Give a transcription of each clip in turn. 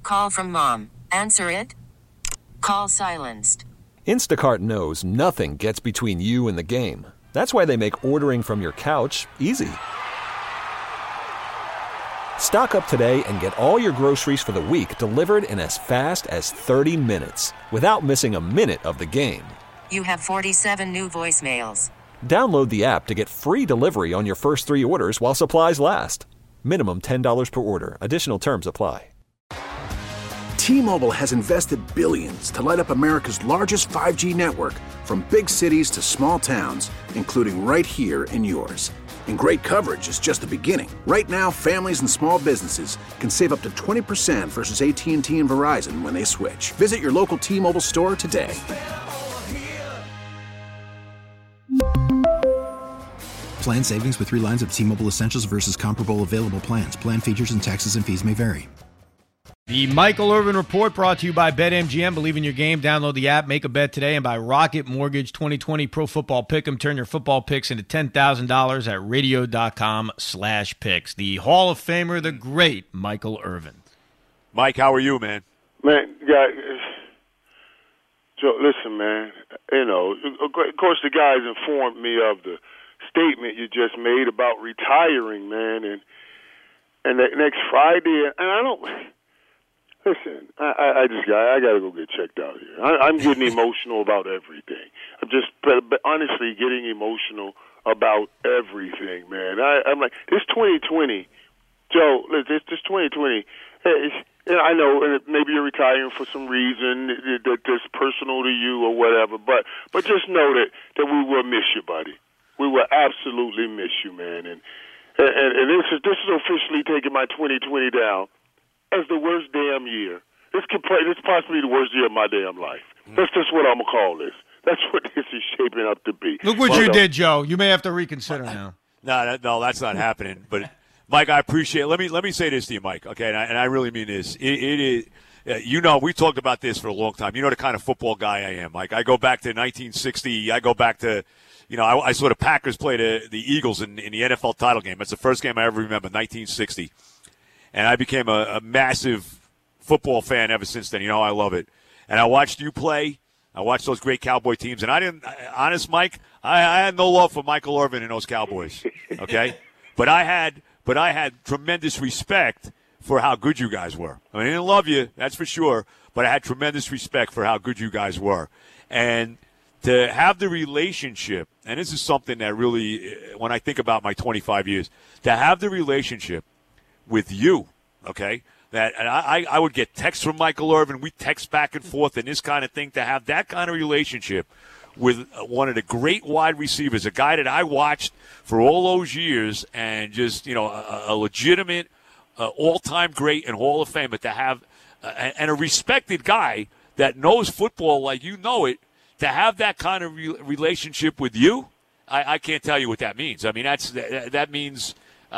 Call from mom. Answer it. Call silenced. Instacart knows nothing gets between you and the game. That's why they make ordering from your couch easy. Stock up today and get all your groceries for the week delivered in as fast as 30 minutes without missing a minute of the game. You have 47 new voicemails. Download the app to get free delivery on your first 3 orders while supplies last. Minimum $10 per order. Additional terms apply. T-Mobile has invested billions to light up America's largest 5G network, from big cities to small towns, including right here in yours. And great coverage is just the beginning. Right now, families and small businesses can save up to 20% versus AT&T and Verizon when they switch. Visit your local T-Mobile store today. Plan savings with 3 lines of T-Mobile Essentials versus comparable available plans. Plan features and taxes and fees may vary. The Michael Irvin Report brought to you by BetMGM. Believe in your game. Download the app. Make a bet today. And by Rocket Mortgage 2020 Pro Football Pick'em. Turn your football picks into $10,000 at radio.com/picks. The Hall of Famer, the great Michael Irvin. Mike, how are you, man? Man, guys, Joe, listen, man. You know, of course, the guys informed me of the statement you just made about retiring, man, and that next Friday, and I don't. Listen, I got to go get checked out here. I'm getting emotional about everything. I'm just honestly getting emotional about everything, man. I'm like, this 2020, Joe, this 2020, I know maybe you're retiring for some reason that's personal to you or whatever, but just know that we will miss you, buddy. We will absolutely miss you, man. And this is officially taking my 2020 down as the worst damn year. This possibly the worst year of my damn life. That's just what I'm going to call this. That's what this is shaping up to be. Look what you did, Joe. You may have to reconsider now. No, that's not happening. But, Mike, I appreciate it. Let me say this to you, Mike, okay? And I really mean this. It is, we talked about this for a long time. You know the kind of football guy I am, Mike. I go back to 1960. I go back to, I saw the Packers play the Eagles in the NFL title game. That's the first game I ever remember, 1960. And I became a massive football fan ever since then. You know, I love it. And I watched you play. I watched those great Cowboy teams. And Mike, I had no love for Michael Irvin and those Cowboys. Okay? but I had tremendous respect for how good you guys were. I mean, I didn't love you, that's for sure. But I had tremendous respect for how good you guys were. And to have the relationship, and this is something that really, when I think about my 25 years, to have the relationship with you, okay, and I would get texts from Michael Irvin. We text back and forth and this kind of thing. To have that kind of relationship with one of the great wide receivers, a guy that I watched for all those years, and just, a legitimate all-time great and Hall of Fame, but to have and a respected guy that knows football like you know it, to have that kind of relationship with you, I can't tell you what that means. I mean, that means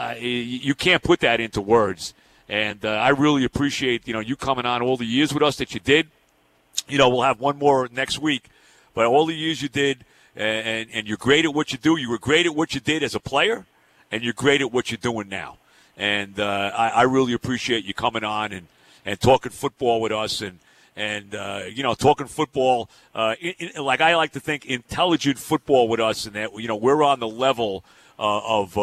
you can't put that into words. And I really appreciate, you coming on all the years with us that you did. We'll have one more next week. But all the years you did, and you're great at what you do. You were great at what you did as a player, and you're great at what you're doing now. And I really appreciate you coming on and talking football with us and talking football, like I like to think, intelligent football with us, and that, we're on the level of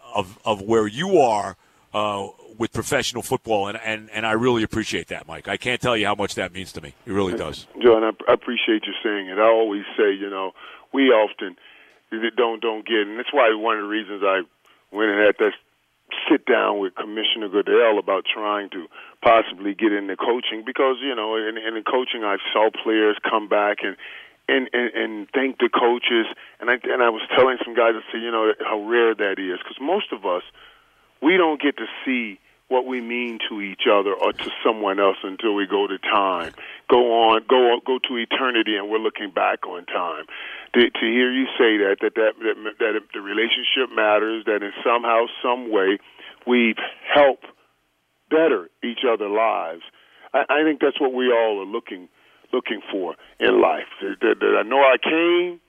where you are with professional football, and I really appreciate that, Mike. I can't tell you how much that means to me. It really does. John, I appreciate you saying it. I always say, we often don't get, and that's why one of the reasons I went and had that sit down with Commissioner Goodell about trying to possibly get into coaching, because, in coaching I saw players come back and thank the coaches, and I was telling some guys, I said, how rare that is, because most of us, we don't get to see what we mean to each other or to someone else until we go to time, go to eternity, and we're looking back on time. To hear you say that the relationship matters, that in somehow, some way, we help better each other's lives. I think that's what we all are looking for in life. That I know I came,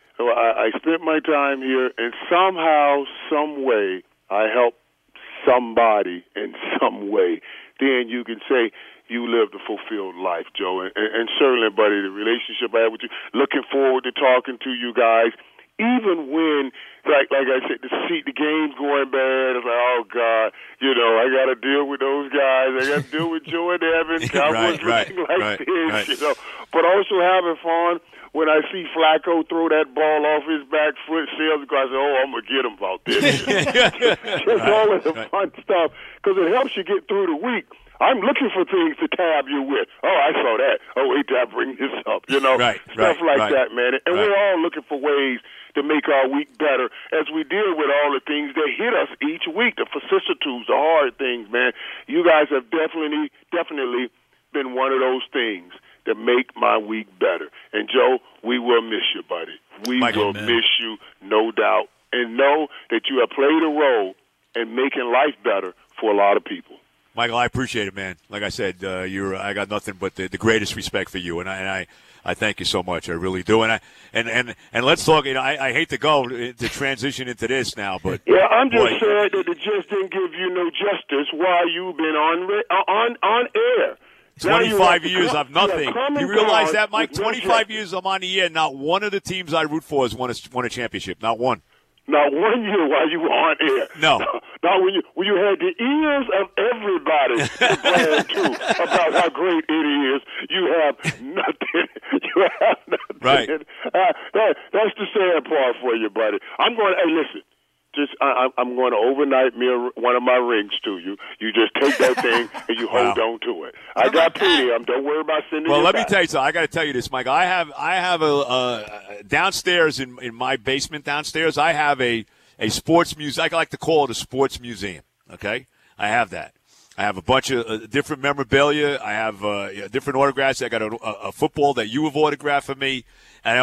I spent my time here, and somehow, some way, I helped somebody in some way then you can say you lived a fulfilled life, Joe. And certainly, buddy, the relationship I have with you, looking forward to talking to you guys. Even when, like I said, the game's going bad, it's like, oh, God, I got to deal with those guys. I got to deal with Joe and Evan, Cowboys this, But also having fun when I see Flacco throw that ball off his back foot, sales guys say, I'm going to get him about this. Just all of the fun stuff, because it helps you get through the week. I'm looking for things to tab you with. Oh, I saw that. Oh, wait till I bring this up. Stuff like that, man. And we're all looking for ways to make our week better as we deal with all the things that hit us each week, the vicissitudes, the hard things, man. You guys have definitely been one of those things that make my week better. And, Joe, we will miss you, buddy. We will miss you, no doubt. And know that you have played a role in making life better for a lot of people. Michael, I appreciate it, man. Like I said, I got nothing but the greatest respect for you, and I thank you so much. I really do. And let's talk. I hate to go to transition into this now, but yeah, I'm just sad that it just didn't give you no justice while you've been on air. 25 years of nothing. You realize that, Mike? 25 years I'm on the air. Not one of the teams I root for has won a championship. Not one. Not 1 year while you were on air. No. Not when you had the ears of everybody brag too about how great it is. You have nothing. Right. That's the sad part for you, buddy. I'm going. Hey, listen. I'm going to overnight mirror one of my rings to you. You just take that thing and you hold on to it. I got plenty of them. Don't worry about sending Well, it let back. me tell you something. I got to tell you this, Mike. I have a downstairs in my basement downstairs. I have a sports museum. I like to call it a sports museum. Okay, I have that. I have a bunch of different memorabilia. I have different autographs. I got a football that you have autographed for me. And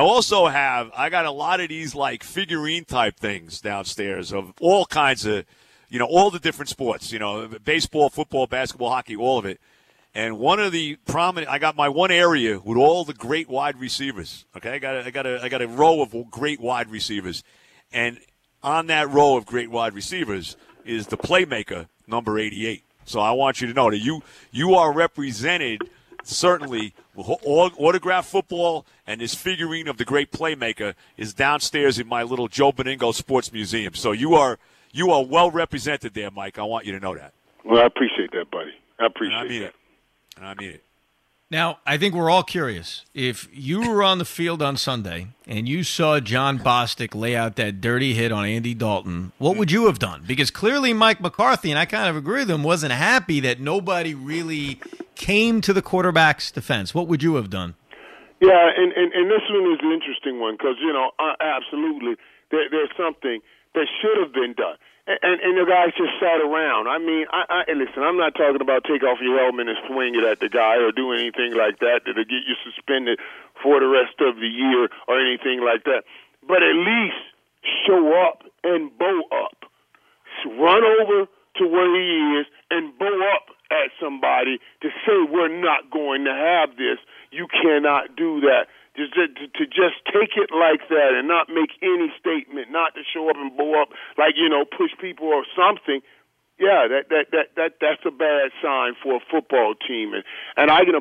I got a lot of these like figurine type things downstairs of all kinds of, all the different sports, baseball, football, basketball, hockey, all of it. And one of the I got my one area with all the great wide receivers. Okay. I got a row of great wide receivers. And on that row of great wide receivers is the playmaker, number 88. So I want you to know that you are represented, certainly, autographed football, and this figurine of the great playmaker is downstairs in my little Joe Beningo Sports Museum. So you are well represented there, Mike. I want you to know that. Well, I appreciate that, buddy. I appreciate that. And I mean it. Now, I think we're all curious. If you were on the field on Sunday and you saw John Bostic lay out that dirty hit on Andy Dalton, what would you have done? Because clearly Mike McCarthy, and I kind of agree with him, wasn't happy that nobody really came to the quarterback's defense. What would you have done? Yeah, and this one is an interesting one because, absolutely, there's something that should have been done. And the guys just sat around. I mean, listen, I'm not talking about take off your helmet and swing it at the guy or do anything like that that'll get you suspended for the rest of the year or anything like that. But at least show up and bow up. Run over to where he is and bow up at somebody to say we're not going to have this. You cannot do that. To just take it like that and not make any statement, not to show up and blow up, like, push people or something, yeah, that's a bad sign for a football team. And I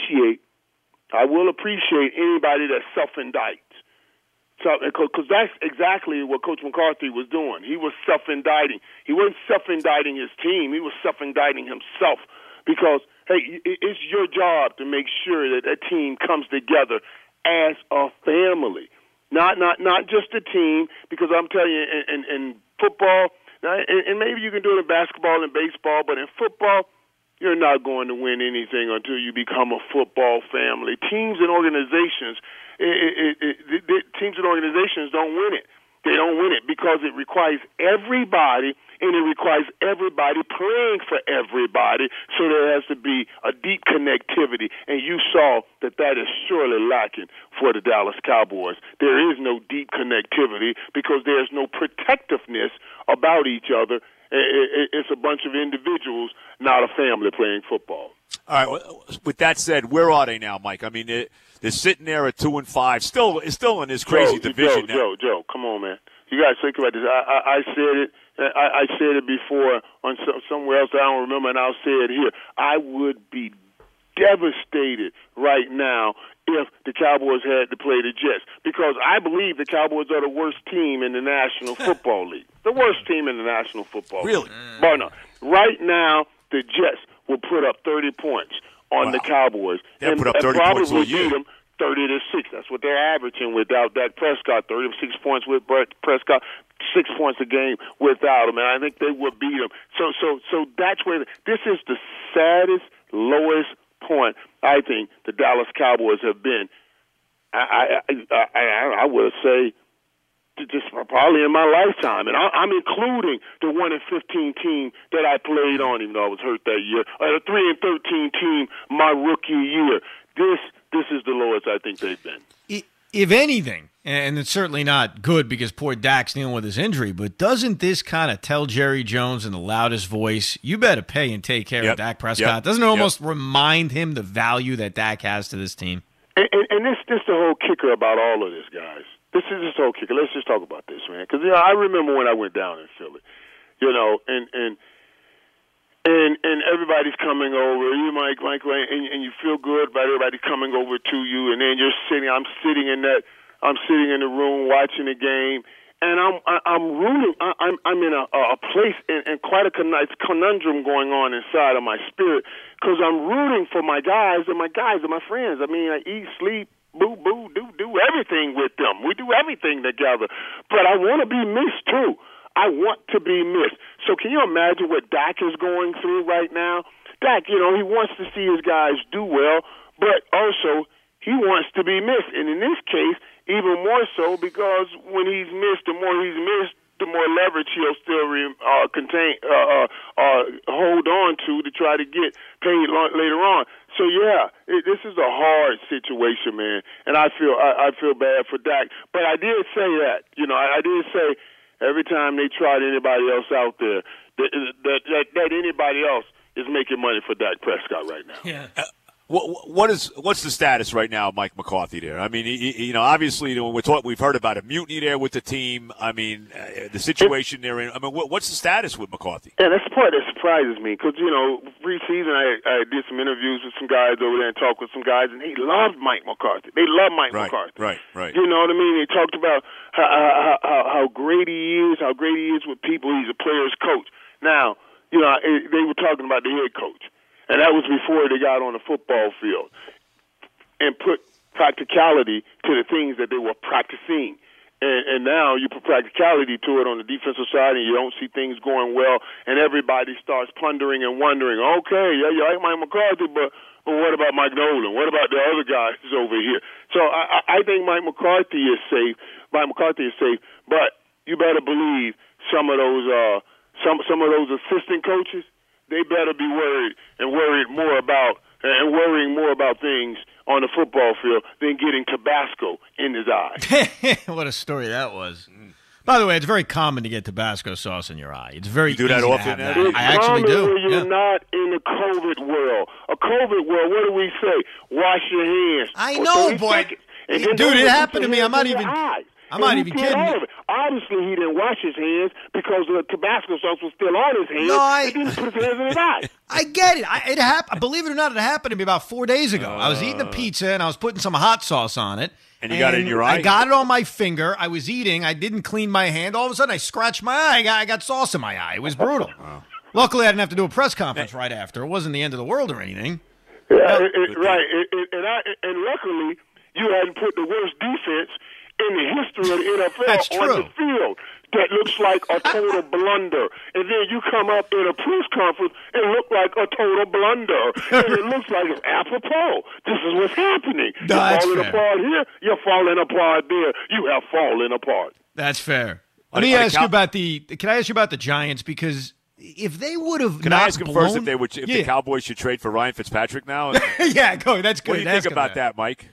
will appreciate anybody that self-indicts. Because that's exactly what Coach McCarthy was doing. He was self-indicting. He wasn't self-indicting his team. He was self-indicting himself because, hey, it's your job to make sure that that team comes together as a family, not just a team. Because I'm telling you, in football, and maybe you can do it in basketball and baseball, but in football, you're not going to win anything until you become a football family. Teams and organizations, don't win it. They don't win it because it requires everybody, and it requires everybody playing for everybody, so there has to be a deep connectivity, and you saw that is surely lacking for the Dallas Cowboys. There is no deep connectivity because there's no protectiveness about each other. It's a bunch of individuals, not a family playing football. All right. With that said, where are they now, Mike? I mean, they're sitting there at 2-5, still in this crazy division. Joe, come on, man. You got to think about this. I said it, I said it before on somewhere else. I don't remember, and I'll say it here. I would be devastated right now if the Cowboys had to play the Jets, because I believe the Cowboys are the worst team in the National Football League. The worst team in the National Football League. Really? But no. Right now, the Jets will put up 30 points on the Cowboys. They'll put up 30 points all year. Beat them 30-6. That's what they're averaging without Dak Prescott. 36 points with Prescott, 6 points a game without him, and I think they will beat him. So that's where this is the saddest, lowest point I think the Dallas Cowboys have been. I would say just probably in my lifetime, and I'm including the 1-15 team that I played on, even though I was hurt that year, or the 3-13 team my rookie year. This is the lowest I think they've been. If anything, and it's certainly not good because poor Dak's dealing with his injury, but doesn't this kind of tell Jerry Jones in the loudest voice, you better pay and take care of Dak Prescott? Doesn't it almost remind him the value that Dak has to this team? And this the whole kicker about all of this, guys. This is the whole kicker. Let's just talk about this, man. Because I remember when I went down in Philly, and everybody's coming over. You, Mike, and you feel good about everybody coming over to you, and then I'm sitting in the room watching the game, and I'm rooting. I'm in a place and quite a conundrum going on inside of my spirit, because I'm rooting for my guys, and my friends. I mean, I eat, sleep, boo, do everything with them. We do everything together, but I want to be missed too. I want to be missed. So can you imagine what Dak is going through right now? Dak, he wants to see his guys do well, but also he wants to be missed. And in this case, even more so, because when he's missed, the more leverage he'll still hold on to try to get paid later on. So this is a hard situation, man, and I feel bad for Dak. But I did say that, I did say every time they tried anybody else out there, that anybody else is making money for Dak Prescott right now. Yeah. What's the status right now of Mike McCarthy there? I mean, obviously when we've heard about a mutiny there with the team. I mean, the situation they're in. I mean, what's the status with McCarthy? Yeah, that's the part that surprises me, because preseason I did some interviews with some guys over there and talked with some guys, and they loved Mike McCarthy. They love Mike McCarthy. Right. You know what I mean? They talked about how great he is with people. He's a player's coach. Now, they were talking about the head coach. And that was before they got on the football field and put practicality to the things that they were practicing. And now you put practicality to it on the defensive side, and you don't see things going well, and everybody starts pondering and wondering, okay, you like Mike McCarthy, but what about Mike Nolan? What about the other guys over here? So I think Mike McCarthy is safe. Mike McCarthy is safe, but you better believe some of those assistant coaches, they better be worrying more about things on the football field than getting Tabasco in his eye. What a story that was. By the way, it's very common to get Tabasco sauce in your eye. It's very you do that easy often. to have that. I actually do. When you're not in the COVID world. A COVID world, what do we say? Wash your hands. I know, boy. Dude, it happened to me. I'm not even kidding. Obviously, he didn't wash his hands because the Tabasco sauce was still on his hands. He didn't put his hands in his eyes. I get it. It happened. Believe it or not, it happened to me about 4 days ago. I was eating a pizza, and I was putting some hot sauce on it. And you got it in your eye? I got it on my finger. I was eating. I didn't clean my hand. All of a sudden, I scratched my eye. I got sauce in my eye. It was brutal. Luckily, I didn't have to do a press conference right after. It wasn't the end of the world or anything. Yeah, right. And luckily, you hadn't put the worst defense in the history of the NFL on the field that looks like a total blunder. And then you come up in a press conference and look like a total blunder. And it looks like it's apropos. This is what's happening. No, you're falling apart here. You're falling apart there. You have fallen apart. That's fair. Let me ask you about Can I ask you about the Giants? Because if they would have Can I ask him first if the Cowboys should trade for Ryan Fitzpatrick now? Yeah, go. That's good. What do you think about that, Mike?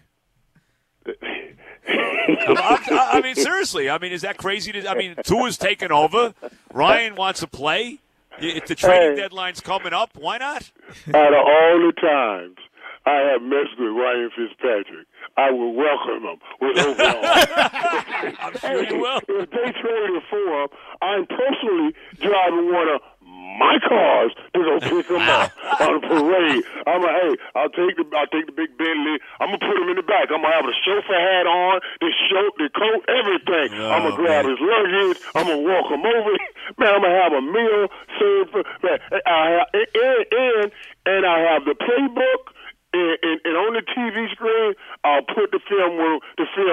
I mean, seriously. I mean, is that crazy? Tua's taken over. Ryan wants to play. If the trading deadline's coming up, why not? Out of all the times I have messed with Ryan Fitzpatrick, I will welcome him with open arms. I'm sure you will. If they traded for him, I'm personally driving one of my cars to go pick him up on a parade. I'm like, hey, I'll take the big Bentley. I'm gonna put him in the back. I'm gonna have a chauffeur hat on, the coat, everything. I'm gonna grab his luggage. I'm gonna walk him over. Man, I'm gonna have a meal served for. And I have the playbook. And on the TV screen, I'll put the film work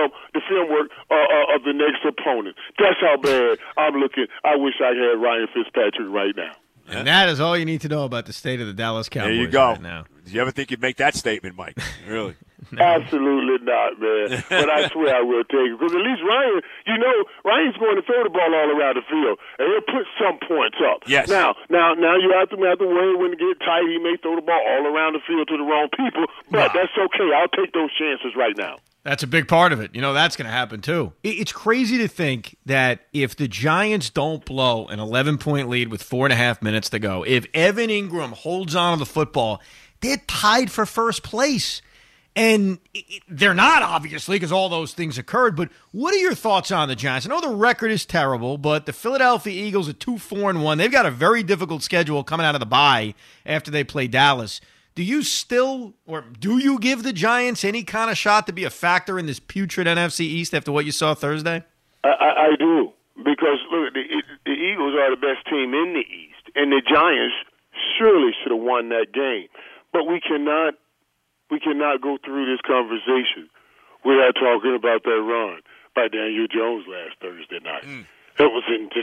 of the next opponent. That's how bad I'm looking. I wish I had Ryan Fitzpatrick right now. And that is all you need to know about the state of the Dallas Cowboys there you go. right now. Do you ever think you'd make that statement, Mike? Really? No. Absolutely not, man. But I swear I will take it. Because at least Ryan's going to throw the ball all around the field. And he'll put some points up. Yes. Now you have to worry when it get tight. He may throw the ball all around the field to the wrong people. But that's okay. I'll take those chances right now. That's a big part of it. That's going to happen, too. It's crazy to think that if the Giants don't blow an 11-point lead with 4.5 minutes to go, if Evan Ingram holds on to the football, they're tied for first place. And they're not, obviously, because all those things occurred. But what are your thoughts on the Giants? I know the record is terrible, but the Philadelphia Eagles are 2-4-1. They've got a very difficult schedule coming out of the bye after they play Dallas. Do you give the Giants any kind of shot to be a factor in this putrid NFC East after what you saw Thursday? I do, because look, the Eagles are the best team in the East, and the Giants surely should have won that game. But we cannot go through this conversation without talking about that run by Daniel Jones last Thursday night. That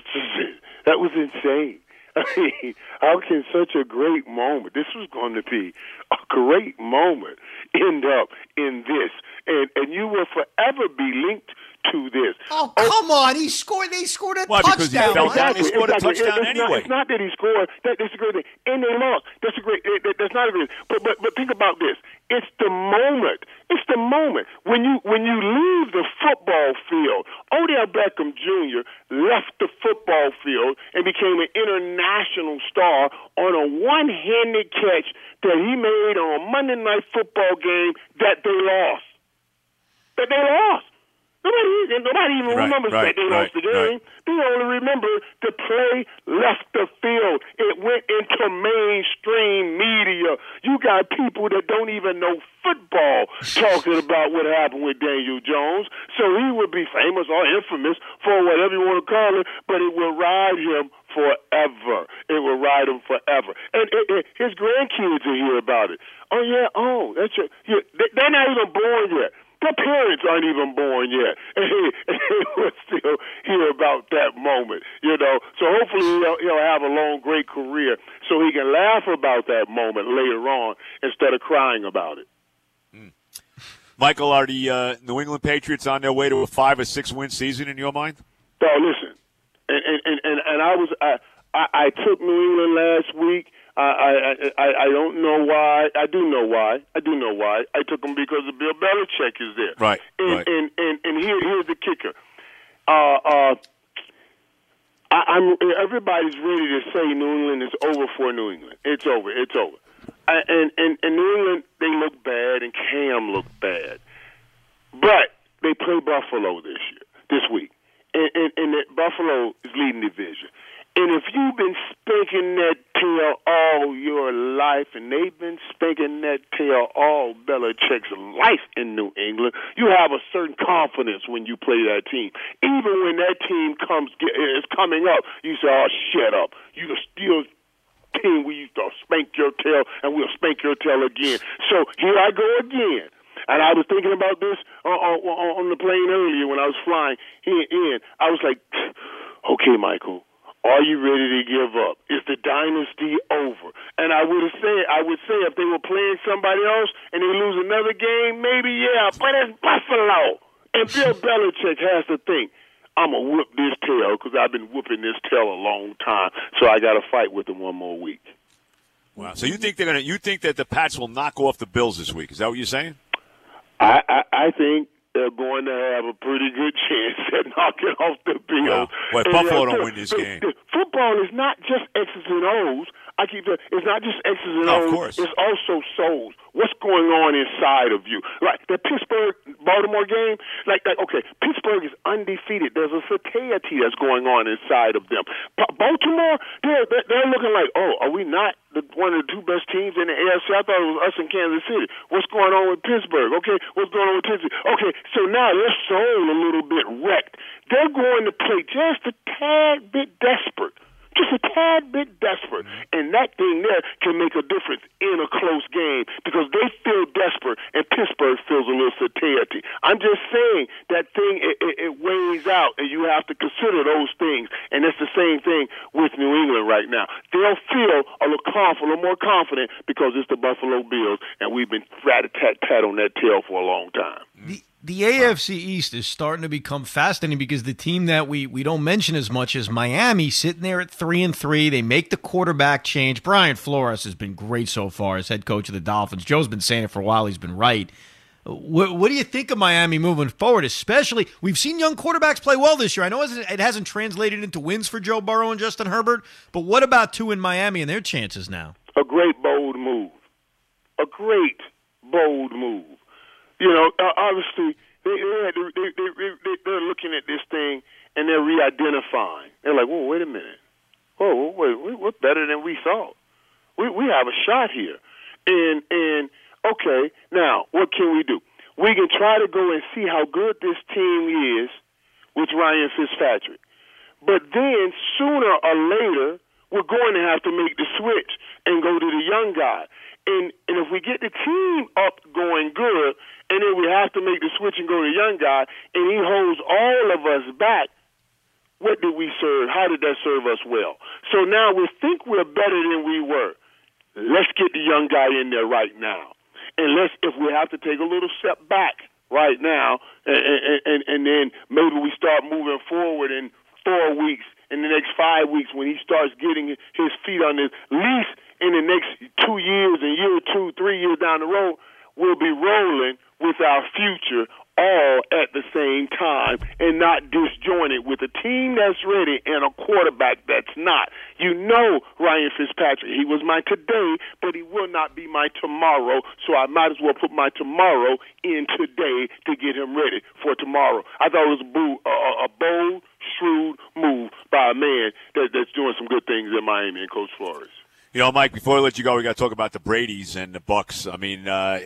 was insane. I mean, how can such a great moment, this was going to be a great moment, end up in this? And you will forever be linked to this. Oh, come on. They scored a touchdown. Because he fell down. They scored a touchdown anyway. It's not that he scored. That's a great thing. And they lost. That's a great. That's not a great. But think about this. It's the moment. It's the moment when you leave the football field. Odell Beckham Jr. left the football field and became an international star on a one-handed catch that he made on a Monday Night Football game that they lost. Nobody even remembers that they lost the game. They only remember the play left the field. It went into mainstream media. You got people that don't even know football talking about what happened with Daniel Jones. So he would be famous or infamous for whatever you want to call it, but it will ride him forever. It will ride him forever. And his grandkids will hear about it. Oh, yeah, that's it. Yeah, they're not even born yet. Their parents aren't even born yet, and he will still hear about that moment, So hopefully he'll have a long, great career so he can laugh about that moment later on instead of crying about it. Michael, are the New England Patriots on their way to a 5 or 6 win season in your mind? No, listen, and I took New England last week. I don't know why. I do know why. I took them because of Bill Belichick is there. Right. And here's the kicker. Everybody's ready to say New England is over for New England. It's over. And New England, they look bad, and Cam looked bad. But they play Buffalo this week. And Buffalo is leading the division. And if you've been spanking that tail all your life, and they've been spanking that tail all Belichick's life in New England, you have a certain confidence when you play that team. Even when that team is coming up, you say, oh, shut up. You're still team we used to spank your tail, and we'll spank your tail again. So here I go again. And I was thinking about this on the plane earlier when I was flying in. I was like, okay, Michael, are you ready to give up? Is the dynasty over? And I would say if they were playing somebody else and they lose another game, maybe, yeah, but it's Buffalo. And Bill Belichick has to think, I'm going to whoop this tail because I've been whooping this tail a long time, so I got to fight with them one more week. Wow. So you think that the Pats will knock off the Bills this week? Is that what you're saying? I think they're going to have a pretty good chance at knocking off the Bills. Well, Buffalo don't win this game. Football is not just X's and O's. It's not just X's and O's. Of course. It's also souls. What's going on inside of you. Like the Pittsburgh-Baltimore game, okay, Pittsburgh is undefeated. There's a satiety that's going on inside of them. Baltimore, they're looking like, oh, are we not one of the two best teams in the AFC? I thought it was us in Kansas City. What's going on with Pittsburgh? Okay, what's going on with Tennessee? Okay, so now their soul a little bit wrecked. They're going to play just a tad bit desperate. Just a tad bit desperate. And that thing there can make a difference in a close game because they feel desperate and Pittsburgh feels a little satiety. I'm just saying that thing, it weighs out, and you have to consider those things. And it's the same thing with New England right now. They'll feel a little more confident because it's the Buffalo Bills, and we've been rat-a-tat-tat on that tail for a long time. The AFC East is starting to become fascinating because the team that we don't mention as much is Miami, sitting there at 3-3. They make the quarterback change. Brian Flores has been great so far as head coach of the Dolphins. Joe's been saying it for a while. He's been right. What do you think of Miami moving forward? Especially, we've seen young quarterbacks play well this year. I know it hasn't translated into wins for Joe Burrow and Justin Herbert, but what about two in Miami and their chances now? A great, bold move. A great, bold move. You know, obviously, they're looking at this thing and they're re-identifying. They're like, whoa, wait a minute. Oh, wait, we're better than we thought. We have a shot here. And okay, now, what can we do? We can try to go and see how good this team is with Ryan Fitzpatrick. But then, sooner or later, we're going to have to make the switch and go to the young guy. And if we get the team up going good, and then we have to make the switch and go to the young guy, and he holds all of us back, what did we serve? How did that serve us well? So now we think we're better than we were. Let's get the young guy in there right now. And if we have to take a little step back right now, and then maybe we start moving forward in 4 weeks, in the next 5 weeks when he starts getting his feet on this, at least in the next 2 years, and year 2, 3 years down the road, we'll be rolling with our future all at the same time and not disjointed with a team that's ready and a quarterback that's not. You know Ryan Fitzpatrick, he was my today, but he will not be my tomorrow, so I might as well put my tomorrow in today to get him ready for tomorrow. I thought it was a bold, shrewd move by a man that's doing some good things in Miami and Coach Flores. You know, Mike, before I let you go, we got to talk about the Bradys and the Bucks. I mean,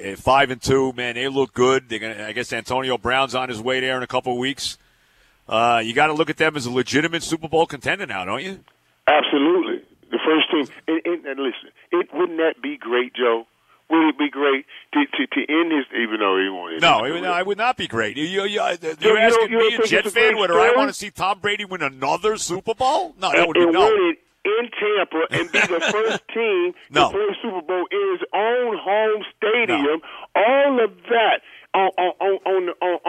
5-2, man, they look good. They're gonna, I guess Antonio Brown's on his way there in a couple of weeks. You got to look at them as a legitimate Super Bowl contender now, don't you? Absolutely. The first team. And listen, wouldn't that be great, Joe? Would it be great to end his, even though he won't? No, it would not be great. You're asking me, a Jet fan, whether I want to see Tom Brady win another Super Bowl? No, that would be no. In Tampa and be the first team to play Super Bowl in his own home stadium. No. All of that on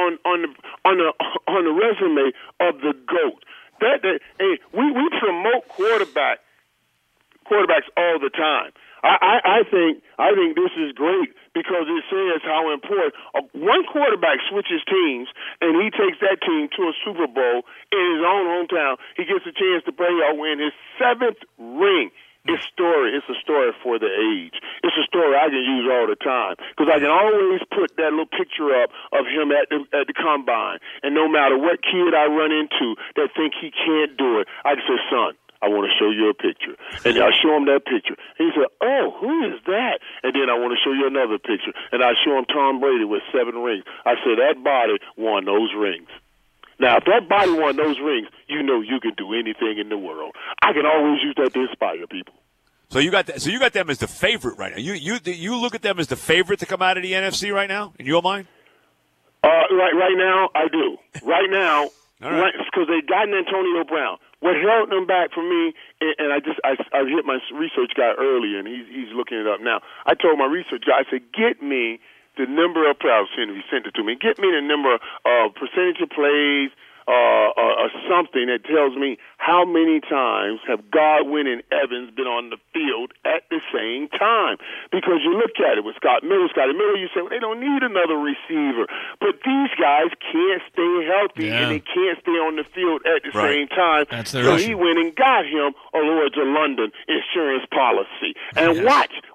the resume of the GOAT. We promote quarterbacks all the time. I think this is great because it says how important one quarterback switches teams and he takes that team to a Super Bowl in his own hometown. He gets a chance to play or win his 7th ring. It's a story for the age. It's a story I can use all the time because I can always put that little picture up of him at the combine, and no matter what kid I run into that think he can't do it, I can say, son, I want to show you a picture. And I show him that picture. And he said, oh, who is that? And then I want to show you another picture. And I show him Tom Brady with 7 rings. I said, that body won those rings. Now, if that body won those rings, you know you can do anything in the world. I can always use that to inspire people. So you got them as the favorite right now. You look at them as the favorite to come out of the NFC right now, in your mind? Right now, I do. Right now, because they've gotten Antonio Brown. What held them back for me, and I hit my research guy earlier, and he's looking it up now. I told my research guy, I said, get me the number of plays. He sent it to me. Get me the number of percentage of plays, or something that tells me how many times have Godwin and Evans been on the field at the same time. Because you look at it with Scott Miller, you say, well, they don't need another receiver. But these guys can't stay healthy, and they can't stay on the field at the same time. That's their so issue. he went and got him a Lloyd's of London insurance policy. And watch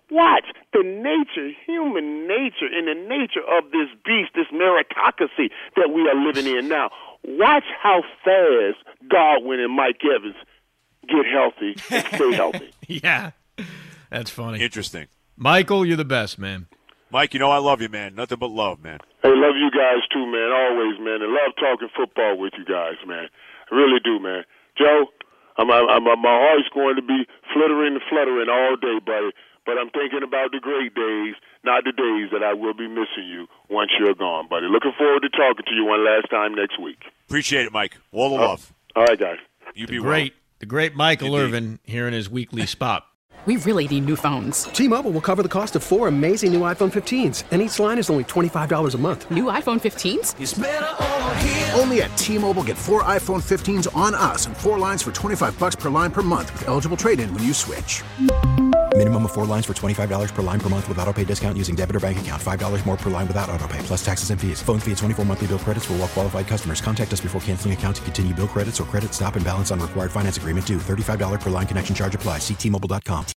Watch the nature, human nature, and the nature of this beast, this meritocracy that we are living in now. Watch how fast Godwin and Mike Evans get healthy and stay healthy. Yeah, that's funny. Interesting. Michael, you're the best, man. Mike, you know I love you, man. Nothing but love, man. Hey, love you guys too, man. Always, man. And love talking football with you guys, man. I really do, man. Joe, my heart's going to be fluttering and fluttering all day, buddy. But I'm thinking about the great days, not the days that I will be missing you once you're gone, buddy. Looking forward to talking to you one last time next week. Appreciate it, Mike. All the love. All right, guys. You be great. Well. The great Michael Irvin here in his weekly spot. We really need new phones. T-Mobile will cover the cost of 4 amazing new iPhone 15s, and each line is only $25 a month. New iPhone 15s? It's better over here. Only at T-Mobile, get 4 iPhone 15s on us and 4 lines for $25 per line per month with eligible trade-in when you switch. Minimum of 4 lines for $25 per line per month with autopay discount using debit or bank account. $5 more per line without autopay, plus taxes and fees. Phone fee at 24 monthly bill credits for well-qualified customers. Contact us before canceling account to continue bill credits or credit stop and balance on required finance agreement due. $35 per line connection charge applies. See T-Mobile.com.